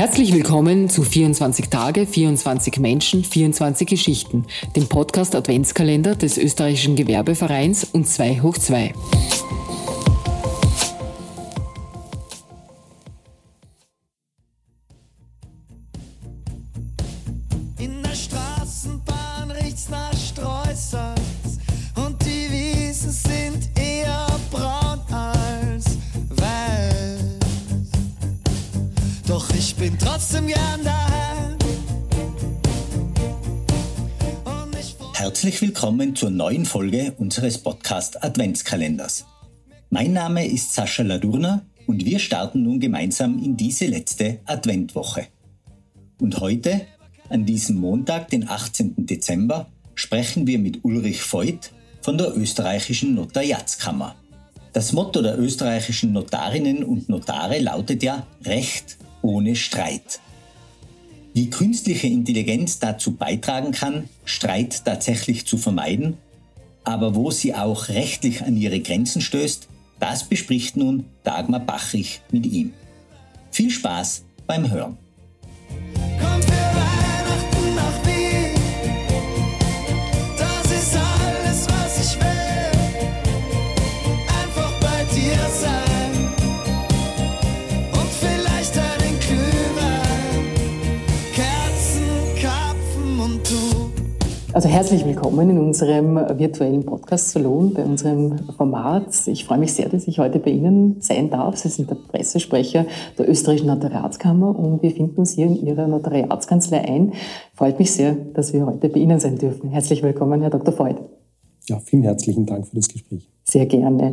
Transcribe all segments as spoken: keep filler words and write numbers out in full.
Herzlich willkommen zu vierundzwanzig Tage, vierundzwanzig Menschen, vierundzwanzig Geschichten, dem Podcast Adventskalender des österreichischen Gewerbevereins und zwei hoch zwei. In der Straßenbahn riecht's nach Streusels und die Wiesen sind eher braun als weiß. Doch ich bin trotzdem gern daheim. Und ich Herzlich willkommen zur neuen Folge unseres Podcast Adventskalenders. Mein Name ist Sascha Ladurner und wir starten nun gemeinsam in diese letzte Adventwoche. Und heute, an diesem Montag, den achtzehnten Dezember, sprechen wir mit Ulrich Voigt von der österreichischen Notariatskammer. Das Motto der österreichischen Notarinnen und Notare lautet ja Recht ohne Streit. Wie künstliche Intelligenz dazu beitragen kann, Streit tatsächlich zu vermeiden, aber wo sie auch rechtlich an ihre Grenzen stößt, das bespricht nun Dagmar Bachrich mit ihm. Viel Spaß beim Hören. komm für Weihnachten nach Wien. Das ist alles, was ich will. Einfach bei dir sein. Und vielleicht einen Glühwein. Kerzen, Karpfen und du. Also herzlich willkommen in unserem virtuellen Podcast-Salon, bei unserem Format. Ich freue mich sehr, dass ich heute bei Ihnen sein darf. Sie sind der Pressesprecher der österreichischen Notariatskammer und wir finden uns hier in Ihrer Notariatskanzlei ein. Freut mich sehr, dass wir heute bei Ihnen sein dürfen. Herzlich willkommen, Herr Doktor Voigt. Ja, vielen herzlichen Dank für das Gespräch. Sehr gerne.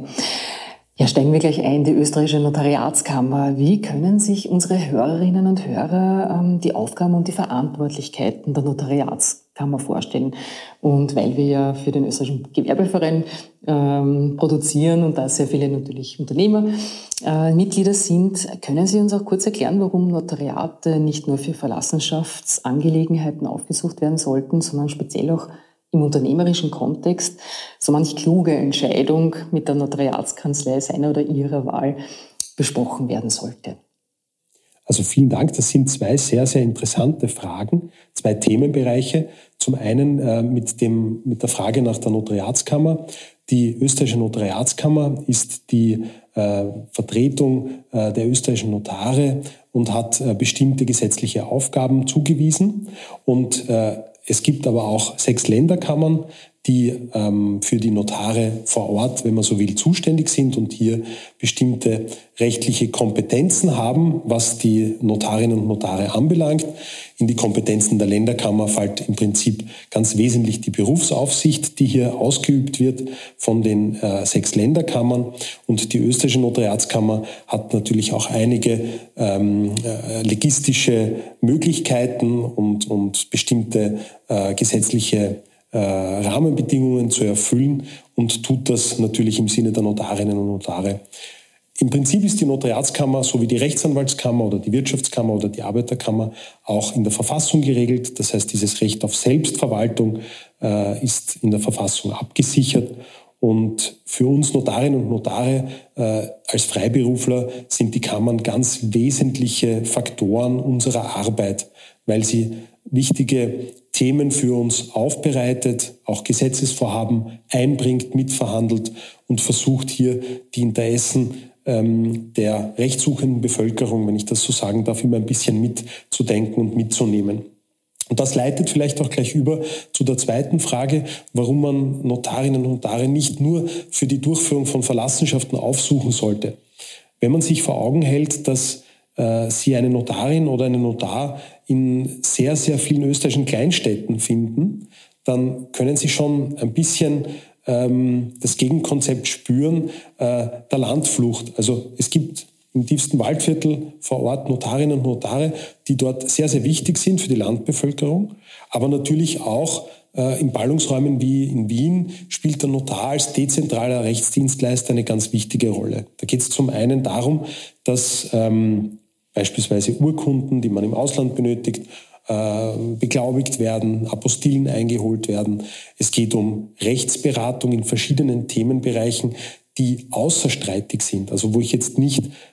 Ja, steigen wir gleich ein, die österreichische Notariatskammer. Wie können sich unsere Hörerinnen und Hörer ähm, die Aufgaben und die Verantwortlichkeiten der Notariatskammer vorstellen? Und weil wir ja für den österreichischen Gewerbeverein ähm, produzieren und da sehr viele natürlich Unternehmer äh, Mitglieder sind, können Sie uns auch kurz erklären, warum Notariate nicht nur für Verlassenschaftsangelegenheiten aufgesucht werden sollten, sondern speziell auch im unternehmerischen Kontext so manch kluge Entscheidung mit der Notariatskanzlei seiner oder ihrer Wahl besprochen werden sollte? Also vielen Dank. Das sind zwei sehr, sehr interessante Fragen, zwei Themenbereiche. Zum einen äh, mit dem, mit der Frage nach der Notariatskammer. Die österreichische Notariatskammer ist die äh, Vertretung äh, der österreichischen Notare und hat äh, bestimmte gesetzliche Aufgaben zugewiesen. Und äh, es gibt aber auch sechs Länderkammern, die ähm, für die Notare vor Ort, wenn man so will, zuständig sind und hier bestimmte rechtliche Kompetenzen haben, was die Notarinnen und Notare anbelangt. In die Kompetenzen der Länderkammer fällt im Prinzip ganz wesentlich die Berufsaufsicht, die hier ausgeübt wird von den äh, sechs Länderkammern. Und die österreichische Notariatskammer hat natürlich auch einige ähm, äh, legistische Möglichkeiten und, und bestimmte äh, gesetzliche äh, Rahmenbedingungen zu erfüllen und tut das natürlich im Sinne der Notarinnen und Notare. Im Prinzip ist die Notariatskammer, so wie die Rechtsanwaltskammer oder die Wirtschaftskammer oder die Arbeiterkammer, auch in der Verfassung geregelt. Das heißt, dieses Recht auf Selbstverwaltung äh, ist in der Verfassung abgesichert. Und für uns Notarinnen und Notare äh, als Freiberufler sind die Kammern ganz wesentliche Faktoren unserer Arbeit, weil sie wichtige Themen für uns aufbereitet, auch Gesetzesvorhaben einbringt, mitverhandelt und versucht hier die Interessen ähm, der rechtssuchenden Bevölkerung, wenn ich das so sagen darf, immer ein bisschen mitzudenken und mitzunehmen. Und das leitet vielleicht auch gleich über zu der zweiten Frage, warum man Notarinnen und Notare nicht nur für die Durchführung von Verlassenschaften aufsuchen sollte. Wenn man sich vor Augen hält, dass äh, Sie eine Notarin oder einen Notar in sehr, sehr vielen österreichischen Kleinstädten finden, dann können Sie schon ein bisschen ähm, das Gegenkonzept spüren äh, der Landflucht. Also es gibt im tiefsten Waldviertel vor Ort Notarinnen und Notare, die dort sehr, sehr wichtig sind für die Landbevölkerung. Aber natürlich auch äh, in Ballungsräumen wie in Wien spielt der Notar als dezentraler Rechtsdienstleister eine ganz wichtige Rolle. Da geht es zum einen darum, dass ähm, beispielsweise Urkunden, die man im Ausland benötigt, äh, beglaubigt werden, Apostillen eingeholt werden. Es geht um Rechtsberatung in verschiedenen Themenbereichen, die außerstreitig sind. Also wo ich jetzt nicht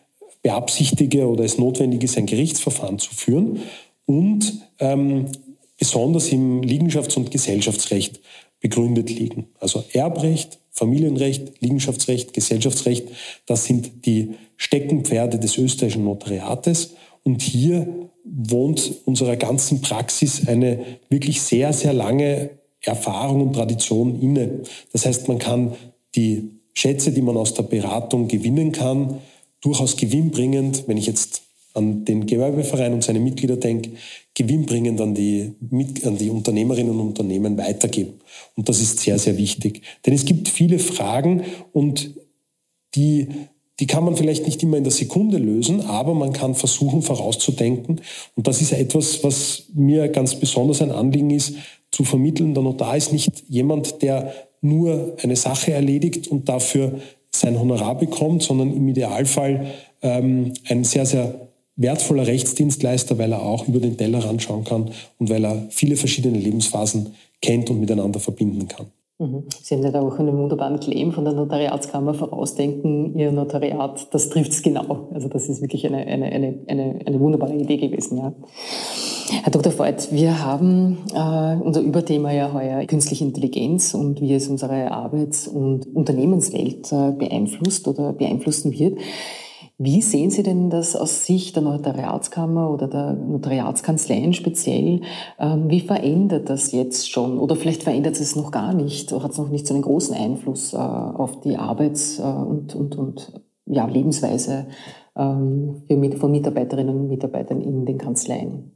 beabsichtige oder es notwendig ist, ein Gerichtsverfahren zu führen und ähm, besonders im Liegenschafts- und Gesellschaftsrecht begründet liegen. Also Erbrecht, Familienrecht, Liegenschaftsrecht, Gesellschaftsrecht, das sind die Steckenpferde des österreichischen Notariates. Und hier wohnt unserer ganzen Praxis eine wirklich sehr, sehr lange Erfahrung und Tradition inne. Das heißt, man kann die Schätze, die man aus der Beratung gewinnen kann, durchaus gewinnbringend, wenn ich jetzt an den Gewerbeverein und seine Mitglieder denke, gewinnbringend an die, an die Unternehmerinnen und Unternehmen weitergeben. Und das ist sehr, sehr wichtig. Denn es gibt viele Fragen und die, die kann man vielleicht nicht immer in der Sekunde lösen, aber man kann versuchen, vorauszudenken. Und das ist etwas, was mir ganz besonders ein Anliegen ist, zu vermitteln. Der Notar ist nicht jemand, der nur eine Sache erledigt und dafür sein Honorar bekommt, sondern im Idealfall ähm, ein sehr, sehr wertvoller Rechtsdienstleister, weil er auch über den Tellerrand schauen kann und weil er viele verschiedene Lebensphasen kennt und miteinander verbinden kann. Sie haben ja da auch einen wunderbaren Claim von der Notariatskammer, vorausdenken, Ihr Notariat, das trifft es genau. Also das ist wirklich eine, eine, eine, eine, eine wunderbare Idee gewesen, ja. Herr Doktor Voigt, wir haben äh, unser Überthema ja heuer künstliche Intelligenz und wie es unsere Arbeits- und Unternehmenswelt äh, beeinflusst oder beeinflussen wird. Wie sehen Sie denn das aus Sicht der Notariatskammer oder der Notariatskanzleien speziell? Ähm, wie verändert das jetzt schon? Oder vielleicht verändert es noch gar nicht? Oder hat es noch nicht so einen großen Einfluss äh, auf die Arbeits- äh, und, und, und ja, Lebensweise ähm, für, von Mitarbeiterinnen und Mitarbeitern in den Kanzleien?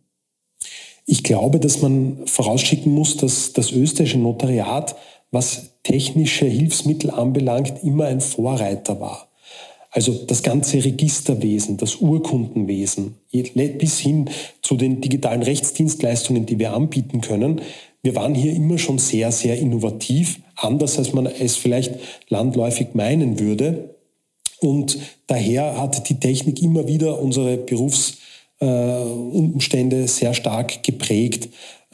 Ich glaube, dass man vorausschicken muss, dass das österreichische Notariat, was technische Hilfsmittel anbelangt, immer ein Vorreiter war. Also das ganze Registerwesen, das Urkundenwesen, bis hin zu den digitalen Rechtsdienstleistungen, die wir anbieten können. Wir waren hier immer schon sehr, sehr innovativ, anders als man es vielleicht landläufig meinen würde. Und daher hat die Technik immer wieder unsere Berufsumstände sehr stark geprägt.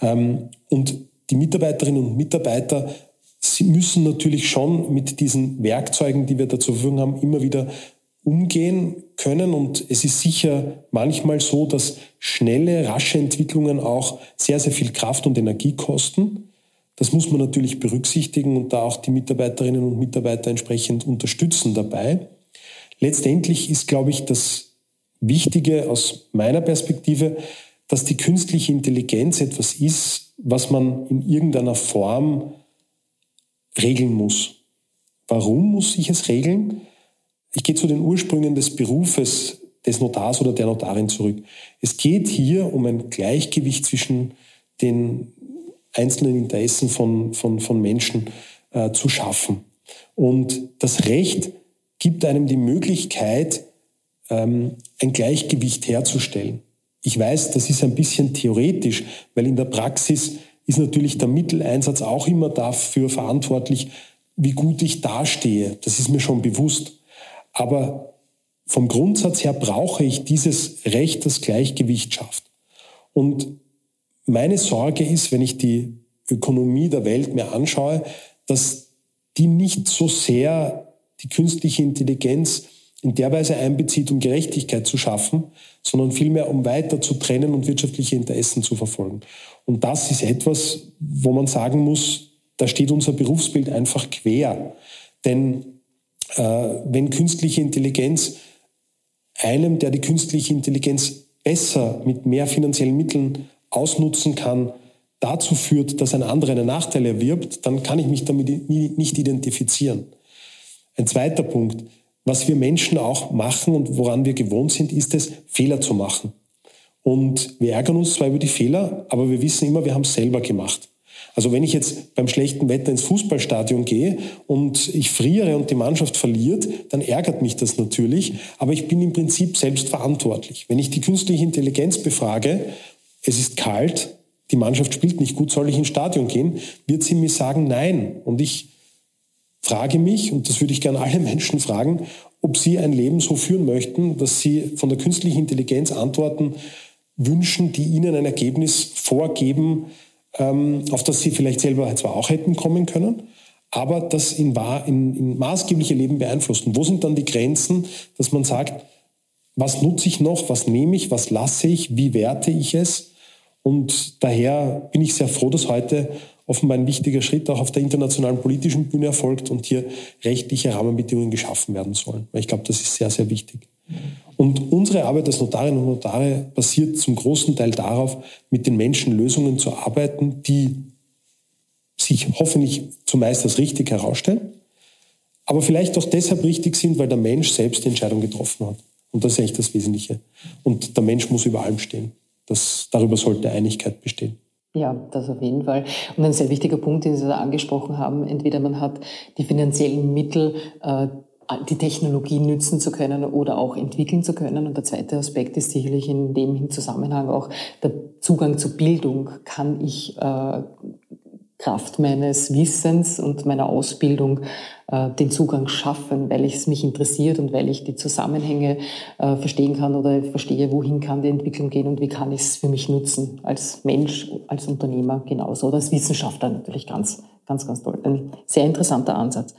Und die Mitarbeiterinnen und Mitarbeiter, sie müssen natürlich schon mit diesen Werkzeugen, die wir da zur Verfügung haben, immer wieder umgehen können. Und es ist sicher manchmal so, dass schnelle, rasche Entwicklungen auch sehr, sehr viel Kraft und Energie kosten. Das muss man natürlich berücksichtigen und da auch die Mitarbeiterinnen und Mitarbeiter entsprechend unterstützen dabei. Letztendlich ist, glaube ich, das Wichtige aus meiner Perspektive, dass die künstliche Intelligenz etwas ist, was man in irgendeiner Form regeln muss. Warum muss ich es regeln? Ich gehe zu den Ursprüngen des Berufes des Notars oder der Notarin zurück. Es geht hier um ein Gleichgewicht zwischen den einzelnen Interessen von, von, von Menschen äh, zu schaffen. Und das Recht gibt einem die Möglichkeit, ähm, ein Gleichgewicht herzustellen. Ich weiß, das ist ein bisschen theoretisch, weil in der Praxis ist natürlich der Mitteleinsatz auch immer dafür verantwortlich, wie gut ich dastehe. Das ist mir schon bewusst. Aber vom Grundsatz her brauche ich dieses Recht, das Gleichgewicht schafft. Und meine Sorge ist, wenn ich die Ökonomie der Welt mir anschaue, dass die nicht so sehr die künstliche Intelligenz in der Weise einbezieht, um Gerechtigkeit zu schaffen, sondern vielmehr, um weiter zu trennen und wirtschaftliche Interessen zu verfolgen. Und das ist etwas, wo man sagen muss, da steht unser Berufsbild einfach quer. Denn äh, wenn künstliche Intelligenz einem, der die künstliche Intelligenz besser mit mehr finanziellen Mitteln ausnutzen kann, dazu führt, dass ein anderer einen Nachteil erwirbt, dann kann ich mich damit nicht identifizieren. Ein zweiter Punkt. Was wir Menschen auch machen und woran wir gewohnt sind, ist es, Fehler zu machen. Und wir ärgern uns zwar über die Fehler, aber wir wissen immer, wir haben es selber gemacht. Also wenn ich jetzt beim schlechten Wetter ins Fußballstadion gehe und ich friere und die Mannschaft verliert, dann ärgert mich das natürlich, aber ich bin im Prinzip selbst verantwortlich. Wenn ich die künstliche Intelligenz befrage, es ist kalt, die Mannschaft spielt nicht gut, soll ich ins Stadion gehen, wird sie mir sagen, nein. Und ich frage mich, und das würde ich gerne alle Menschen fragen, ob sie ein Leben so führen möchten, dass sie von der künstlichen Intelligenz Antworten wünschen, die ihnen ein Ergebnis vorgeben, ähm, auf das sie vielleicht selber zwar auch hätten kommen können, aber das in, in, in maßgebliche Leben beeinflusst. Und wo sind dann die Grenzen, dass man sagt, was nutze ich noch, was nehme ich, was lasse ich, wie werte ich es. Und daher bin ich sehr froh, dass heute offenbar ein wichtiger Schritt auch auf der internationalen politischen Bühne erfolgt und hier rechtliche Rahmenbedingungen geschaffen werden sollen. Weil ich glaube, das ist sehr, sehr wichtig. Und unsere Arbeit als Notarinnen und Notare basiert zum großen Teil darauf, mit den Menschen Lösungen zu arbeiten, die sich hoffentlich zumeist als richtig herausstellen, aber vielleicht auch deshalb richtig sind, weil der Mensch selbst die Entscheidung getroffen hat. Und das ist eigentlich das Wesentliche. Und der Mensch muss über allem stehen. Das, darüber sollte Einigkeit bestehen. Ja, das auf jeden Fall. Und ein sehr wichtiger Punkt, den Sie da angesprochen haben, entweder man hat die finanziellen Mittel, äh, die Technologie nützen zu können oder auch entwickeln zu können. Und der zweite Aspekt ist sicherlich in dem Zusammenhang auch der Zugang zur Bildung. Kann ich äh, Kraft meines Wissens und meiner Ausbildung äh, den Zugang schaffen, weil es mich interessiert und weil ich die Zusammenhänge äh, verstehen kann oder verstehe, wohin kann die Entwicklung gehen und wie kann ich es für mich nutzen, als Mensch, als Unternehmer genauso oder als Wissenschaftler natürlich ganz, ganz, ganz toll. Ein sehr interessanter Ansatz.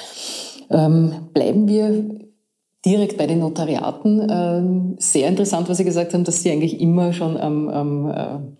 Ähm, bleiben wir direkt bei den Notariaten. Ähm, sehr interessant, was Sie gesagt haben, dass Sie eigentlich immer schon am ähm, ähm,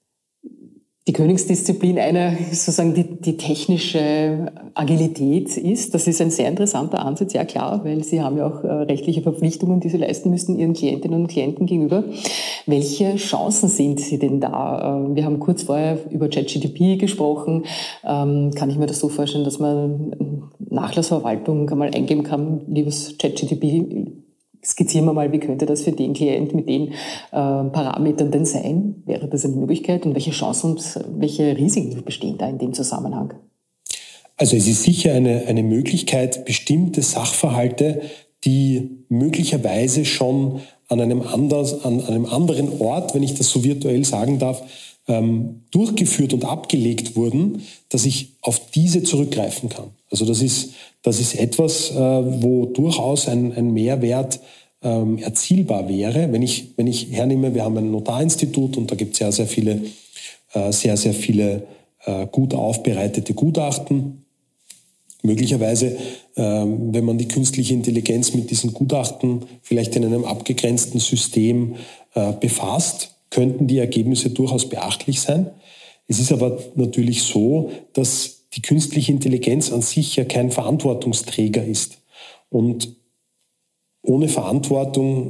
die Königsdisziplin einer, sozusagen die, die technische Agilität ist. Das ist ein sehr interessanter Ansatz, ja klar, weil Sie haben ja auch äh, rechtliche Verpflichtungen, die Sie leisten müssen Ihren Klientinnen und Klienten gegenüber. Welche Chancen sind Sie denn da? Äh, wir haben kurz vorher über ChatGPT gesprochen. Ähm, kann ich mir das so vorstellen, dass man Nachlassverwaltung einmal eingeben kann, liebes ChatGPT, skizzieren wir mal, wie könnte das für den Klient mit den äh, Parametern denn sein? Wäre das eine Möglichkeit? Und welche Chancen und welche Risiken bestehen da in dem Zusammenhang? Also es ist sicher eine, eine Möglichkeit, bestimmte Sachverhalte, die möglicherweise schon an einem, anders, an einem anderen Ort, wenn ich das so virtuell sagen darf, ähm, durchgeführt und abgelegt wurden, dass ich auf diese zurückgreifen kann. Also das ist, das ist etwas, äh, wo durchaus ein, ein Mehrwert ähm, erzielbar wäre. Wenn ich, wenn ich hernehme, wir haben ein Notarinstitut und da gibt es sehr, sehr viele, äh, sehr, sehr viele äh, gut aufbereitete Gutachten. Möglicherweise, ähm, wenn man die künstliche Intelligenz mit diesen Gutachten vielleicht in einem abgegrenzten System äh, befasst, könnten die Ergebnisse durchaus beachtlich sein. Es ist aber natürlich so, dass die künstliche Intelligenz an sich ja kein Verantwortungsträger ist. Und ohne Verantwortung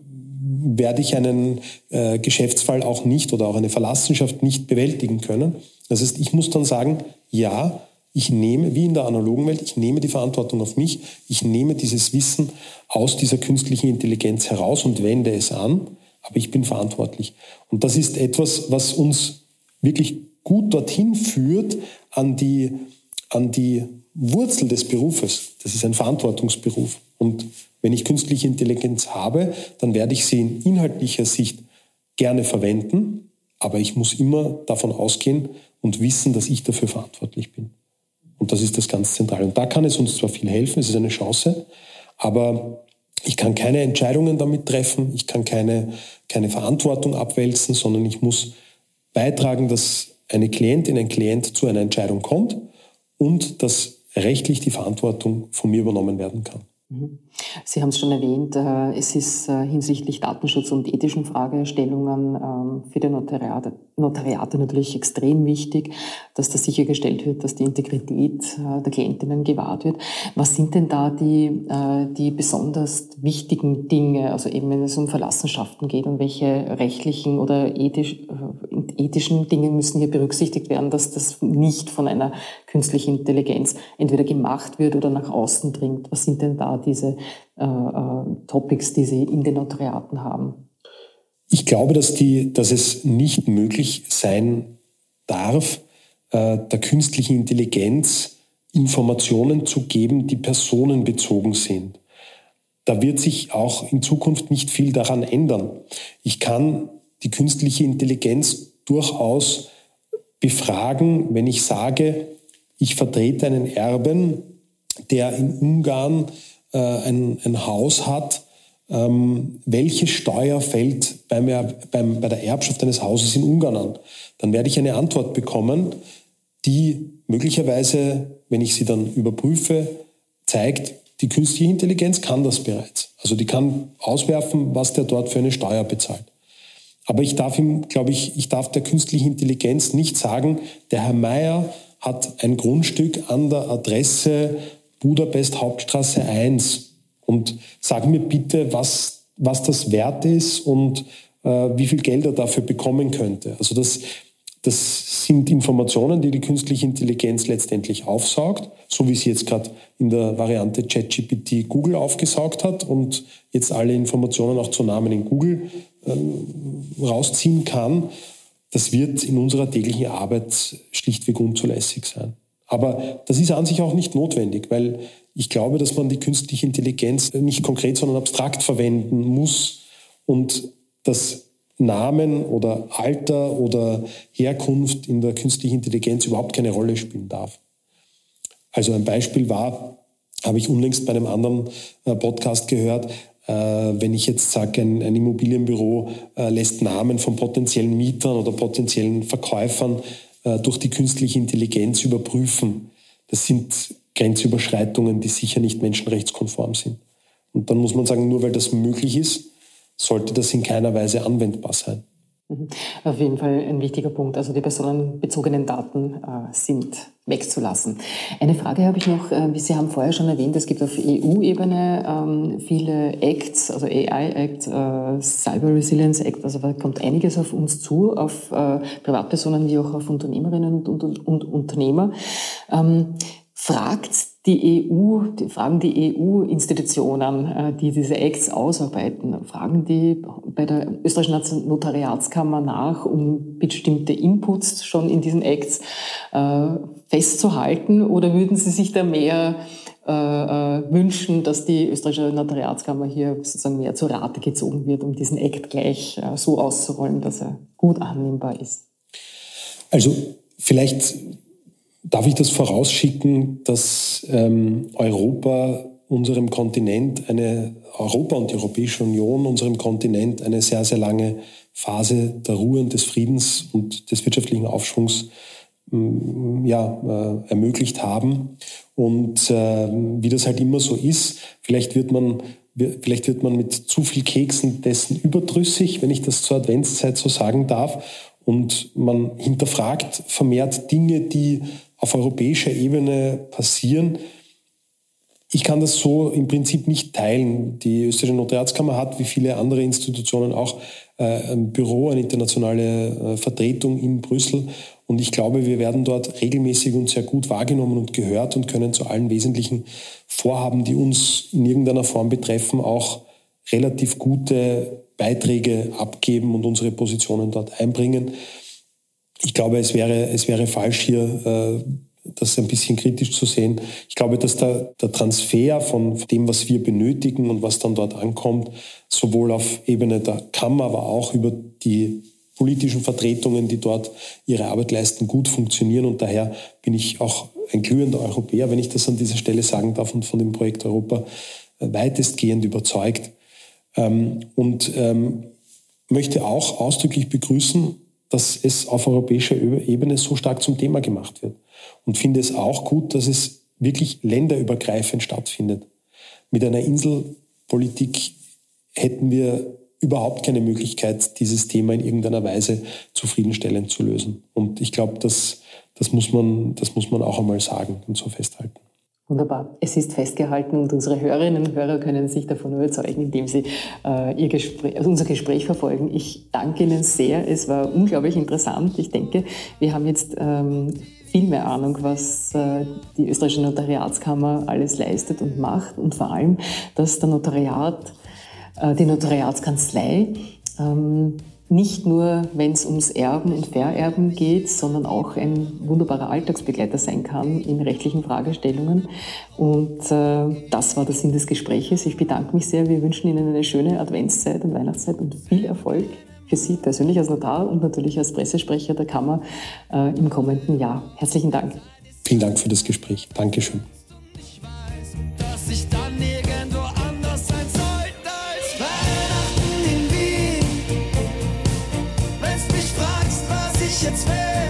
werde ich einen äh, Geschäftsfall auch nicht oder auch eine Verlassenschaft nicht bewältigen können. Das heißt, ich muss dann sagen, ja, ich nehme, wie in der analogen Welt, ich nehme die Verantwortung auf mich, ich nehme dieses Wissen aus dieser künstlichen Intelligenz heraus und wende es an, aber ich bin verantwortlich. Und das ist etwas, was uns wirklich gut dorthin führt an die, an die Wurzel des Berufes. Das ist ein Verantwortungsberuf. Und wenn ich künstliche Intelligenz habe, dann werde ich sie in inhaltlicher Sicht gerne verwenden, aber ich muss immer davon ausgehen und wissen, dass ich dafür verantwortlich bin. Und das ist das ganz Zentrale. Und da kann es uns zwar viel helfen, es ist eine Chance, aber ich kann keine Entscheidungen damit treffen, ich kann keine, keine Verantwortung abwälzen, sondern ich muss beitragen, dass eine Klientin, ein Klient zu einer Entscheidung kommt und dass rechtlich die Verantwortung von mir übernommen werden kann. Sie haben es schon erwähnt, es ist hinsichtlich Datenschutz und ethischen Fragestellungen für die Notariate, Notariate natürlich extrem wichtig, dass das sichergestellt wird, dass die Integrität der Klientinnen gewahrt wird. Was sind denn da die, die besonders wichtigen Dinge, also eben wenn es um Verlassenschaften geht und welche rechtlichen oder ethisch, ethischen Dinge müssen hier berücksichtigt werden, dass das nicht von einer künstlichen Intelligenz entweder gemacht wird oder nach außen dringt? Was sind denn da diese äh, äh, Topics, die Sie in den Notariaten haben? Ich glaube, dass, die, dass es nicht möglich sein darf, äh, der künstlichen Intelligenz Informationen zu geben, die personenbezogen sind. Da wird sich auch in Zukunft nicht viel daran ändern. Ich kann die künstliche Intelligenz durchaus befragen, wenn ich sage, ich vertrete einen Erben, der in Ungarn äh, ein, ein Haus hat, ähm, welche Steuer fällt beim, beim, bei der Erbschaft eines Hauses in Ungarn an? Dann werde ich eine Antwort bekommen, die möglicherweise, wenn ich sie dann überprüfe, zeigt, die künstliche Intelligenz kann das bereits. Also die kann auswerfen, was der dort für eine Steuer bezahlt. Aber ich darf ihm, glaube ich, ich darf der künstlichen Intelligenz nicht sagen, der Herr Meier hat ein Grundstück an der Adresse Budapest Hauptstraße eins und sag mir bitte, was, was das wert ist und äh, wie viel Geld er dafür bekommen könnte. Also das, das sind Informationen, die die künstliche Intelligenz letztendlich aufsaugt, so wie sie jetzt gerade in der Variante ChatGPT Google aufgesaugt hat und jetzt alle Informationen auch zu Namen in Google ähm, rausziehen kann. Das wird in unserer täglichen Arbeit schlichtweg unzulässig sein. Aber das ist an sich auch nicht notwendig, weil ich glaube, dass man die künstliche Intelligenz nicht konkret, sondern abstrakt verwenden muss und dass Namen oder Alter oder Herkunft in der künstlichen Intelligenz überhaupt keine Rolle spielen darf. Also ein Beispiel war, habe ich unlängst bei einem anderen Podcast gehört, wenn ich jetzt sage, ein, ein Immobilienbüro lässt Namen von potenziellen Mietern oder potenziellen Verkäufern durch die künstliche Intelligenz überprüfen. Das sind Grenzüberschreitungen, die sicher nicht menschenrechtskonform sind. Und dann muss man sagen, nur weil das möglich ist, sollte das in keiner Weise anwendbar sein. Auf jeden Fall ein wichtiger Punkt. Also die personenbezogenen Daten äh, sind wegzulassen. Eine Frage habe ich noch. Äh, Sie haben vorher schon erwähnt, es gibt auf E U-Ebene ähm, viele Acts, also A I-Act, äh, Cyber Resilience Act, also da kommt einiges auf uns zu, auf äh, Privatpersonen wie auch auf Unternehmerinnen und, und, und Unternehmer. Ähm, fragt die E U, die, fragen die E U-Institutionen, die diese Acts ausarbeiten, fragen die bei der österreichischen Notariatskammer nach, um bestimmte Inputs schon in diesen Acts äh, festzuhalten, oder würden sie sich da mehr äh, äh, wünschen, dass die österreichische Notariatskammer hier sozusagen mehr zur Rate gezogen wird, um diesen Act gleich äh, so auszurollen, dass er gut annehmbar ist? Also vielleicht darf ich das vorausschicken, dass ähm, Europa unserem Kontinent, eine Europa und die Europäische Union unserem Kontinent eine sehr, sehr lange Phase der Ruhe und des Friedens und des wirtschaftlichen Aufschwungs ähm, ja, äh, ermöglicht haben. Und äh, wie das halt immer so ist, vielleicht wird man, vielleicht wird man mit zu viel Keksen dessen überdrüssig, wenn ich das zur Adventszeit so sagen darf. Und man hinterfragt vermehrt Dinge, die auf europäischer Ebene passieren. Ich kann das so im Prinzip nicht teilen. Die österreichische Notariatskammer hat, wie viele andere Institutionen auch, ein Büro, eine internationale Vertretung in Brüssel. Und ich glaube, wir werden dort regelmäßig und sehr gut wahrgenommen und gehört und können zu allen wesentlichen Vorhaben, die uns in irgendeiner Form betreffen, auch relativ gute Beiträge abgeben und unsere Positionen dort einbringen. Ich glaube, es wäre, es wäre falsch, hier äh, das ein bisschen kritisch zu sehen. Ich glaube, dass der, der Transfer von dem, was wir benötigen und was dann dort ankommt, sowohl auf Ebene der Kammer, aber auch über die politischen Vertretungen, die dort ihre Arbeit leisten, gut funktionieren. Und daher bin ich auch ein glühender Europäer, wenn ich das an dieser Stelle sagen darf, und von dem Projekt Europa äh, weitestgehend überzeugt. Ähm, und ähm, möchte auch ausdrücklich begrüßen, dass es auf europäischer Ebene so stark zum Thema gemacht wird. Und finde es auch gut, dass es wirklich länderübergreifend stattfindet. Mit einer Inselpolitik hätten wir überhaupt keine Möglichkeit, dieses Thema in irgendeiner Weise zufriedenstellend zu lösen. Und ich glaube, das, das muss man, das muss man auch einmal sagen und so festhalten. Wunderbar. Es ist festgehalten und unsere Hörerinnen und Hörer können sich davon überzeugen, indem sie äh, ihr Gespräch, also unser Gespräch verfolgen. Ich danke Ihnen sehr. Es war unglaublich interessant. Ich denke, wir haben jetzt ähm, viel mehr Ahnung, was äh, die österreichische Notariatskammer alles leistet und macht, und vor allem, dass der Notariat, äh, die Notariatskanzlei ähm, nicht nur, wenn es ums Erben und Vererben geht, sondern auch ein wunderbarer Alltagsbegleiter sein kann in rechtlichen Fragestellungen. Und äh, das war der Sinn des Gespräches. Ich bedanke mich sehr. Wir wünschen Ihnen eine schöne Adventszeit und Weihnachtszeit und viel Erfolg für Sie persönlich als Notar und natürlich als Pressesprecher der Kammer äh, im kommenden Jahr. Herzlichen Dank. Vielen Dank für das Gespräch. Dankeschön. Dass ich dann irgendwo anders sein sollte als Weihnachten in Wien. Wenn's mich fragst, was ich jetzt will.